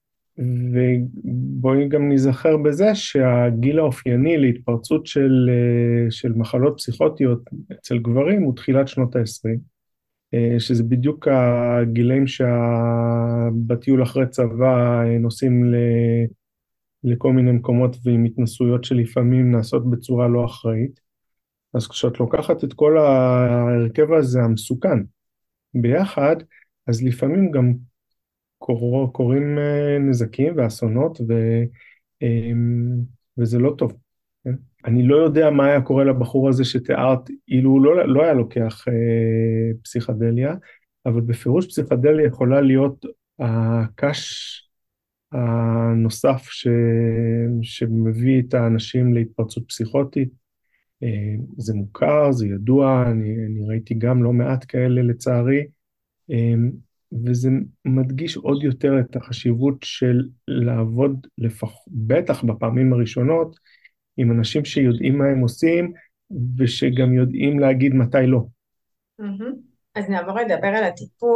B: ובואי גם נזכר בזה שהגיל האופייני להתפרצות של, אה, של מחלות פסיכוטיות אצל גברים הוא תחילת שנות ה-עשרים, שזה בדיוק הגילאים שבטיול אחרי צבא נוסעים ל, לכל מיני מקומות ועם התנסויות שלפעמים נעשות בצורה לא אחראית. אז כשאת לוקחת את כל ההרכב הזה המסוכן ביחד, אז לפעמים גם קור, קורים אה, נזקים ואסונות, ו, אה, וזה לא טוב. כן? אני לא יודע מה היה קורה לבחור הזה שתיארת, אילו הוא לא, לא היה לוקח אה, פסיכדליה, אבל בפירוש פסיכדליה יכולה להיות הקש הנוסף ש, שמביא את האנשים להתפרצות פסיכוטית. אה, זה מוכר, זה ידוע, אני, אני ראיתי גם לא מעט כאלה לצערי, אה, וזה מדגיש עוד יותר את החשיבות של לעבוד, לפח, בטח בפעמים הראשונות, עם אנשים שיודעים מה הם עושים, ושגם יודעים להגיד מתי לא.
C: מהמם. אז נעבור לדבר על הטיפול.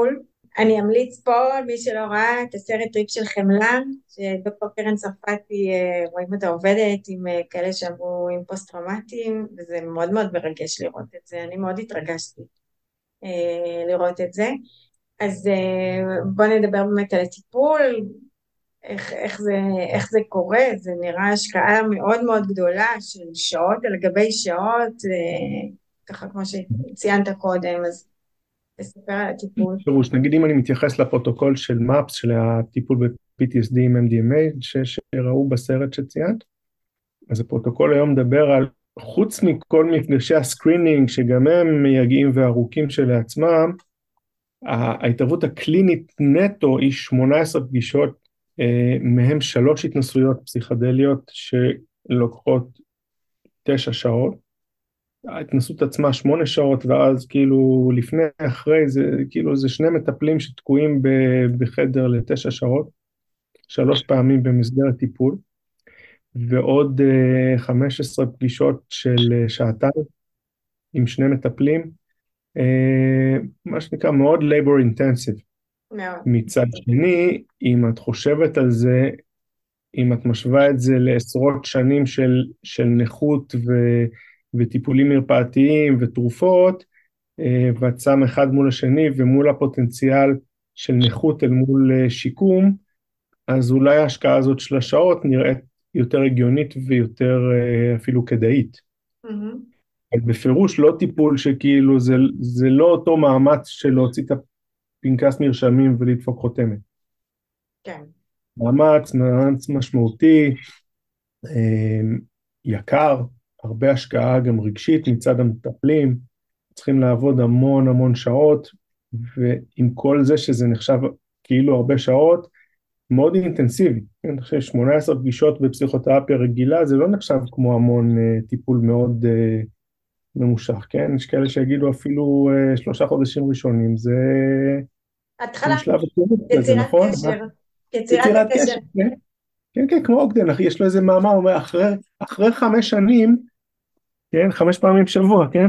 C: אני אמליץ פה, מי שלא ראה, את הסרט טריפ של חמלה, שדוקטור קרן צרפתי, אה, רואים אותה עובדת עם אה, כאלה שעברו עם פוסט-טראומטיים, וזה מאוד מאוד מרגש לראות את זה, אני מאוד התרגשתי אה, לראות את זה. אז אה, בוא נדבר באמת על הטיפול, איך, איך זה, איך זה קורה, זה נראה השקעה מאוד מאוד גדולה של שעות על גבי שעות, אה, ככה כמו שציינת קודם, אז תספר על הטיפול.
B: פירוש, נגיד אם אני מתייחס לפרוטוקול של מאפס, של הטיפול ב-פי טי אס די עם אם די אם איי, ש- שראו בסרט שציינת, אז הפרוטוקול היום מדבר על, חוץ מכל מפגשי הסקרינינג, שגם הם מייגעים וארוכים שלעצמם, ההתערבות הקלינית נטו היא שמונה עשרה פגישות, אה, מהם שלוש התנסויות פסיכדליות שלוקחות תשע שעות, ההתנסות עצמה שמונה שעות, ואז כאילו לפני אחרי זה כאילו זה שני מטפלים שתקועים ב- בחדר לתשע שעות, שלוש פעמים במסגרת טיפול, ועוד אה, חמש עשרה פגישות של אה, שעתיים עם שני מטפלים, אה, מה שנקרא מאוד labor intensive.
C: מאוד.
B: מצד שני, אם את חושבת על זה, אם את משווה את זה לעשרות שנים של, של נכות ו, וטיפולים מרפאתיים ותרופות, אה, ואת שם אחד מול השני ומול הפוטנציאל של נכות אל מול אה, שיקום, אז אולי ההשקעה הזאת של השעות נראית יותר הגיונית ויותר אה, אפילו כדאית.
C: מהמם.
B: אבל בפירוש לא טיפול שכאילו זה, זה לא אותו מאמץ של להוציא את הפנקס מרשמים ולדפוק חותמת.
C: כן.
B: מאמץ, מאמץ משמעותי, אה, יקר, הרבה השקעה גם רגשית מצד המטפלים, צריכים לעבוד המון המון שעות, ועם כל זה שזה נחשב כאילו הרבה שעות, מאוד אינטנסיבי. אני חושב שמונה עשרה פגישות בפסיכותרפיה רגילה, זה לא נחשב כמו המון uh, טיפול מאוד uh, ממושך, כן? יש כאלה שיגידו אפילו uh, שלושה חודשים ראשונים, זה,
C: התחלה,
B: זה שלב הטיפול, זה
C: יצירת
B: נכון?
C: קשר, יצירת
B: יצירת
C: הקשר.
B: קשר, כן? כן, כן, כמו אוגדן, אחי, יש לו איזה מאמר, הוא אומר, אחרי, אחרי חמש שנים, כן, חמש פעמים בשבוע, כן?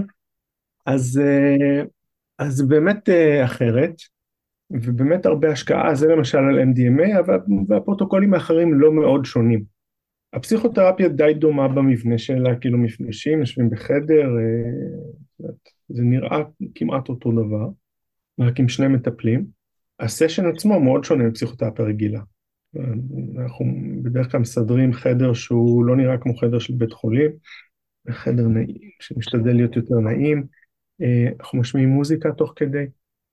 B: אז, uh, אז זה באמת uh, אחרת. ובאמת הרבה השקעה, זה למשל על אם די אם איי, אבל והפרוטוקולים האחרים לא מאוד שונים. הפסיכותרפיה די דומה במבנה שלה, כאילו מפגשים, יושבים בחדר, אה, זה נראה כמעט אותו דבר, רק עם שני מטפלים. הסשן עצמו מאוד שונה מפסיכותרפיה רגילה. אנחנו בדרך כלל מסדרים חדר שהוא לא נראה כמו חדר של בית חולים, חדר נעים, שמשתדל להיות יותר נעים, אה, אנחנו משמיעים מוזיקה תוך כדי,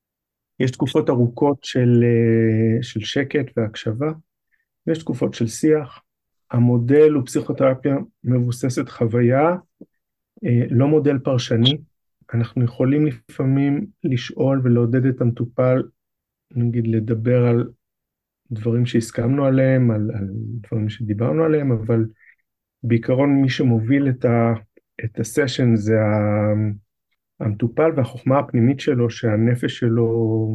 B: יש תקופות ארוכות של, אה, של שקט והקשבה, ויש תקופות של שיח. המודל הוא פסיכותרפיה מבוססת חוויה, אה, לא מודל פרשני. אנחנו יכולים לפעמים לשאול ולעודד את המטופל, נגיד לדבר על דברים שהסכמנו עליהם, על, על דברים שדיברנו עליהם, אבל בעיקרון מי שמוביל את, ה, את הסשן זה ה... המטופל והחוכמה הפנימית שלו, שהנפש שלו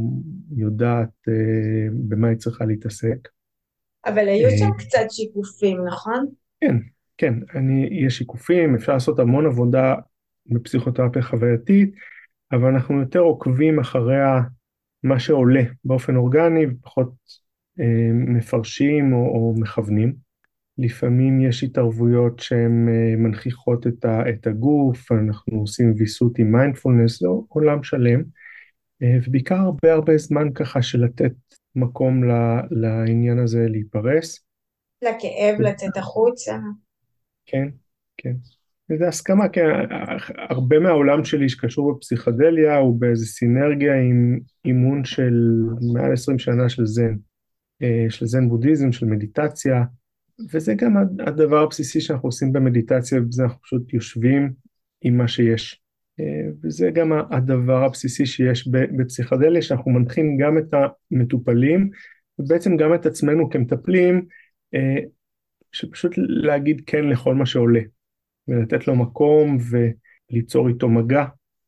B: יודעת אה, במה היא צריכה להתעסק.
C: אבל היו
B: אה,
C: שם קצת שיקופים, נכון?
B: כן, כן, אני, יש שיקופים, אפשר לעשות המון עבודה בפסיכותרפיה חווייתית, אבל אנחנו יותר עוקבים אחרי מה שעולה באופן אורגני, ופחות אה, מפרשים או, או מכוונים. לפעמים יש התערבויות שהן אה, מנכיחות את, ה, את הגוף, אנחנו עושים ויסות עם מיינדפולנס, זה עולם שלם. אה, ובעיקר הרבה הרבה זמן ככה של לתת מקום ל- לעניין הזה להיפרס.
C: לכאב לצאת החוצה.
B: כן, כן. וזה הסכמה, כן, הרבה מהעולם שלי שקשור בפסיכדליה הוא באיזה סינרגיה עם אימון של מעל עשרים שנה של זן, אה, של זן בודהיזם, של מדיטציה, וזה גם הדבר הבסיסי שאנחנו עושים במדיטציה, ובזה אנחנו פשוט יושבים עם מה שיש. אה, וזה גם הדבר הבסיסי שיש בפסיכדליה, שאנחנו מנחים גם את המטופלים, ובעצם גם את עצמנו כמטפלים, אה, שפשוט להגיד כן לכל מה שעולה, ולתת לו מקום וליצור איתו מגע,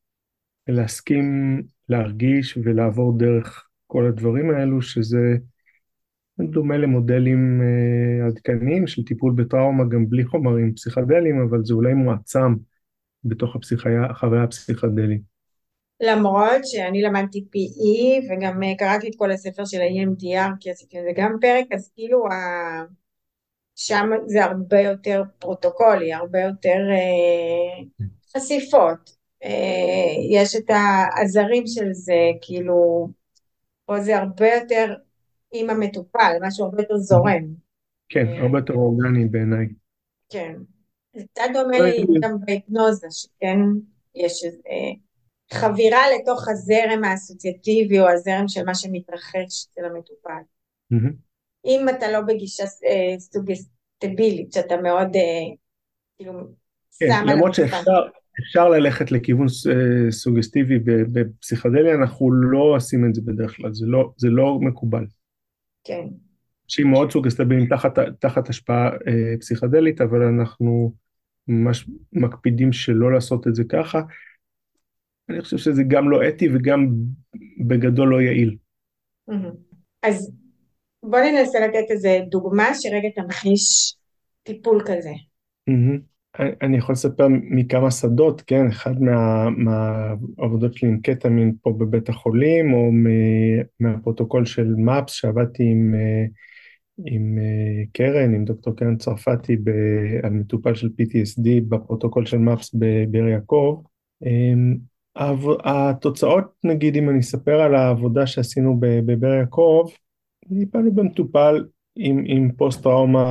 B: ולהסכים להרגיש ולעבור דרך כל הדברים האלו, שזה דומה למודלים אה, עדכניים של טיפול בטראומה גם בלי חומרים פסיכדליים, אבל זה אולי מועצם בתוך החוויה הפסיכדלית.
C: למרות שאני למדתי פי אי וגם אה, קראתי את כל הספר של ה-E M D R כי עשיתי לזה גם פרק, אז כאילו ה... שם זה הרבה יותר פרוטוקולי, הרבה יותר אה, חשיפות. אה, יש את העזרים של זה, כאילו, פה זה הרבה יותר עם המטופל, משהו הרבה יותר זורם.
B: כן,
C: אה,
B: הרבה יותר אורגני בעיניי.
C: כן. זה קצת דומה לי גם בהיפנוזה, שכן יש איזו אה, חבירה לתוך הזרם האסוציאטיבי או הזרם של מה שמתרחש אצל המטופל.
B: מהמם.
C: אם אתה לא בגישה אה, סוגסטיבילית, שאתה מאוד אה, כאילו
B: כן,
C: שם על
B: למרות
C: המטופל.
B: שאפשר אפשר ללכת לכיוון אה, סוגסטיבי ב- בפסיכדליה, אנחנו לא עושים את זה בדרך כלל, זה לא, זה לא מקובל.
C: כן,
B: אנשים מאוד סוגסטיביים תחת, תחת השפעה אה, פסיכדלית, אבל אנחנו ממש מקפידים שלא לעשות את זה ככה. אני חושב שזה גם לא אתי וגם בגדול לא יעיל.
C: מהמם. אז בוא ננסה לתת איזה דוגמה שרגע תמחיש טיפול כזה.
B: מהמם. אני אני יכול לספר מכמה שדות, כן, אחד מה, מהעבודות שלי עם קטמין פה בבית החולים, או מ- מהפרוטוקול של מאפס שעבדתי עם, אה, עם אה, קרן, עם דוקטור קרן צרפתי ב, על מטופל של פי טי אס די בפרוטוקול של מאפס בבאר יעקב. אמ, העב- התוצאות, נגיד, אם אני אספר על העבודה שעשינו ב- בבאר יעקב, טיפלנו במטופל עם, עם פוסט-טראומה,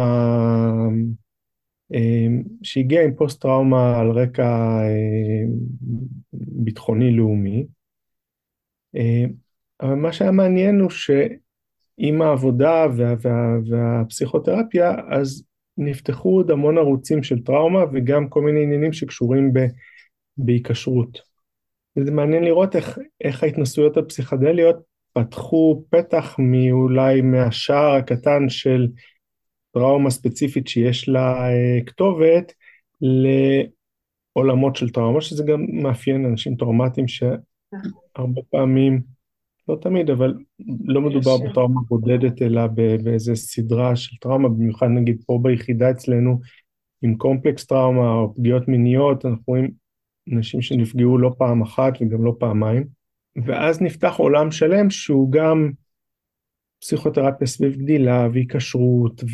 B: אמ, שהגיע עם פוסט-טראומה על רקע אמ, ביטחוני לאומי. אמ, אבל מה שהיה מעניין הוא שעם העבודה וה, וה, והפסיכותרפיה, אז נפתחו עוד המון ערוצים של טראומה וגם כל מיני עניינים שקשורים ב, בהיקשרות. וזה מעניין לראות איך, איך ההתנסויות הפסיכדליות פתחו פתח מאולי מהשער הקטן של טראומה ספציפית שיש לה אה, כתובת לעולמות של טראומה, שזה גם מאפיין אנשים טראומטיים שהרבה פעמים, לא תמיד, אבל לא מדובר
C: יש,
B: בטראומה בודדת, אלא ב- באיזה סדרה של טראומה, במיוחד נגיד פה ביחידה אצלנו, עם קומפלקס טראומה או פגיעות מיניות, אנחנו רואים אנשים שנפגעו לא פעם אחת וגם לא פעמיים, ואז נפתח עולם שלם שהוא גם פסיכותרפיה סביב גדילה והיקשרות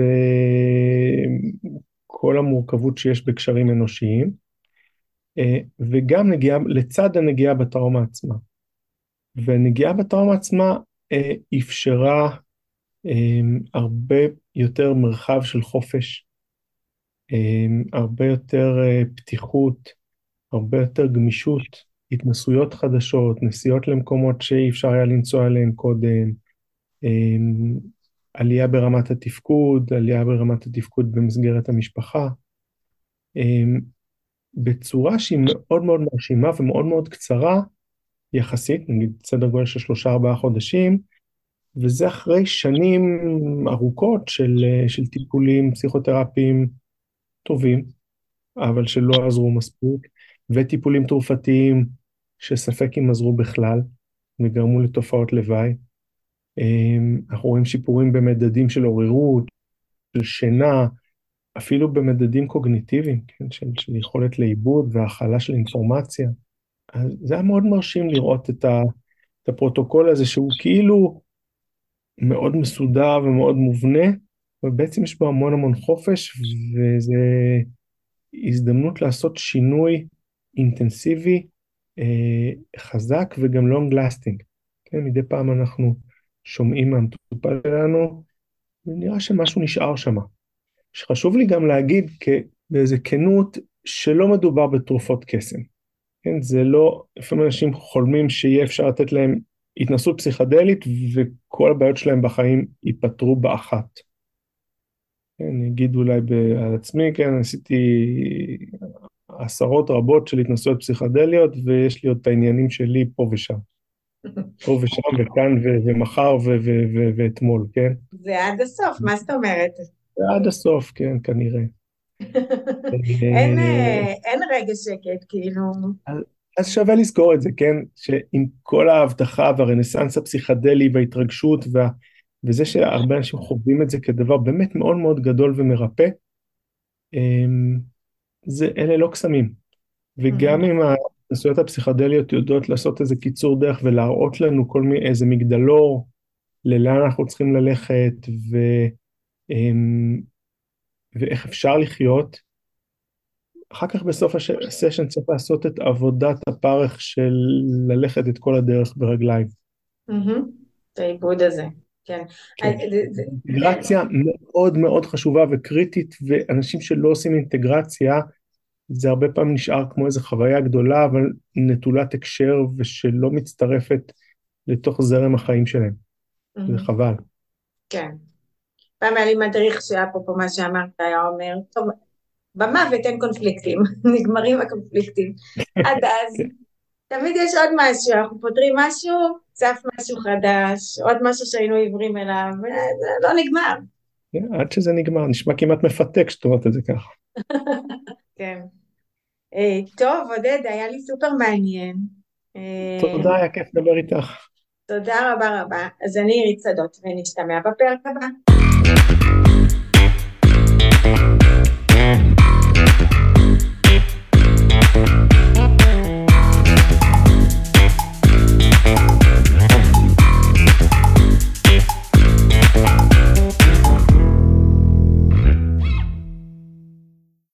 B: וכל המורכבות שיש בקשרים אנושיים, אה, וגם נגיעה, לצד הנגיעה בטראומה עצמה. והנגיעה בטראומה עצמה אה, אפשרה אה, הרבה יותר מרחב של חופש, אה, הרבה יותר אה, פתיחות, הרבה יותר גמישות, התנסויות חדשות, נסיעות למקומות שאי אפשר היה לנסוע אליהם קודם, אמ, עלייה ברמת התפקוד, עלייה ברמת התפקוד במסגרת המשפחה, אמ, בצורה שהיא מאוד מאוד מרשימה ומאוד מאוד קצרה יחסית, נגיד סדר גודל של שלושה ארבעה חודשים, וזה אחרי שנים ארוכות של, של טיפולים פסיכותרפיים טובים, אבל שלא עזרו מספיק, וטיפולים תרופתיים שספק אם עזרו בכלל, וגרמו לתופעות לוואי. אמ, אנחנו רואים שיפורים במדדים של עוררות, של שינה, אפילו במדדים קוגניטיביים, כן, של, של יכולת לעיבוד והכלה של אינפורמציה. אז זה היה מאוד מרשים לראות את, ה, את הפרוטוקול הזה שהוא כאילו מאוד מסודר ומאוד מובנה, ובעצם יש בו המון המון חופש, וזה הזדמנות לעשות שינוי אינטנסיבי, אה, חזק וגם long lasting. כן, מדי פעם אנחנו שומעים מהמטופל שלנו, ונראה שמשהו נשאר שם. שחשוב לי גם להגיד באיזה כנות שלא מדובר בתרופות קסם. כן, זה לא, לפעמים אנשים חולמים שיהיה אפשר לתת להם התנסות פסיכדלית וכל הבעיות שלהם בחיים ייפתרו באחת. כן, אני אגיד אולי ב- על עצמי, כן, עשיתי עשרות רבות של התנסויות פסיכדליות ויש לי עוד את העניינים שלי פה ושם. פה ושם וכאן ו- ומחר ו- ו- ו- ואתמול, כן?
C: זה עד הסוף, מה זאת אומרת?
B: ועד הסוף, כן, כנראה.
C: אין,
B: אה,
C: אה, אין רגע שקט, כאילו.
B: אז אז שווה לזכור את זה, כן? שעם כל ההבטחה והרנסאנס הפסיכדלי וההתרגשות וה... וזה שהרבה אנשים חווים את זה כדבר באמת מאוד מאוד גדול ומרפא, אמ, זה, אלה לא קסמים. וגם אם ההתנסויות הפסיכדליות יודעות לעשות איזה קיצור דרך ולהראות לנו כל מיני, איזה מגדלור ללאן אנחנו צריכים ללכת ו, אמ, ואיך אפשר לחיות. אחר כך בסוף הסשן צריך לעשות את עבודת הפרך של ללכת את כל הדרך ברגליים.
C: את העיבוד הזה, כן.
B: אינטגרציה מאוד מאוד חשובה וקריטית, ואנשים שלא עושים אינטגרציה, זה הרבה פעמים נשאר כמו איזו חוויה גדולה, אבל נטולת הקשר ושלא מצטרפת לתוך זרם החיים שלהם. זה חבל.
C: כן. פעם היה לי מדריך שאפרופו מה שאמרת היה אומר, טוב, במוות אין קונפליקטים, נגמרים הקונפליקטים. עד אז, תמיד יש עוד משהו, אנחנו פותרים משהו, צף משהו חדש, עוד משהו שהיינו עיוורים אליו, וזה לא נגמר.
B: עד שזה נגמר, נשמע כמעט מפתק שאת אומרת את זה ככה.
C: כן. טוב, עודד, היה לי סופר מעניין.
B: תודה, היה כיף לדבר איתך.
C: תודה רבה רבה. אז אני עירית שדות, ונשתמע בפרק הבא.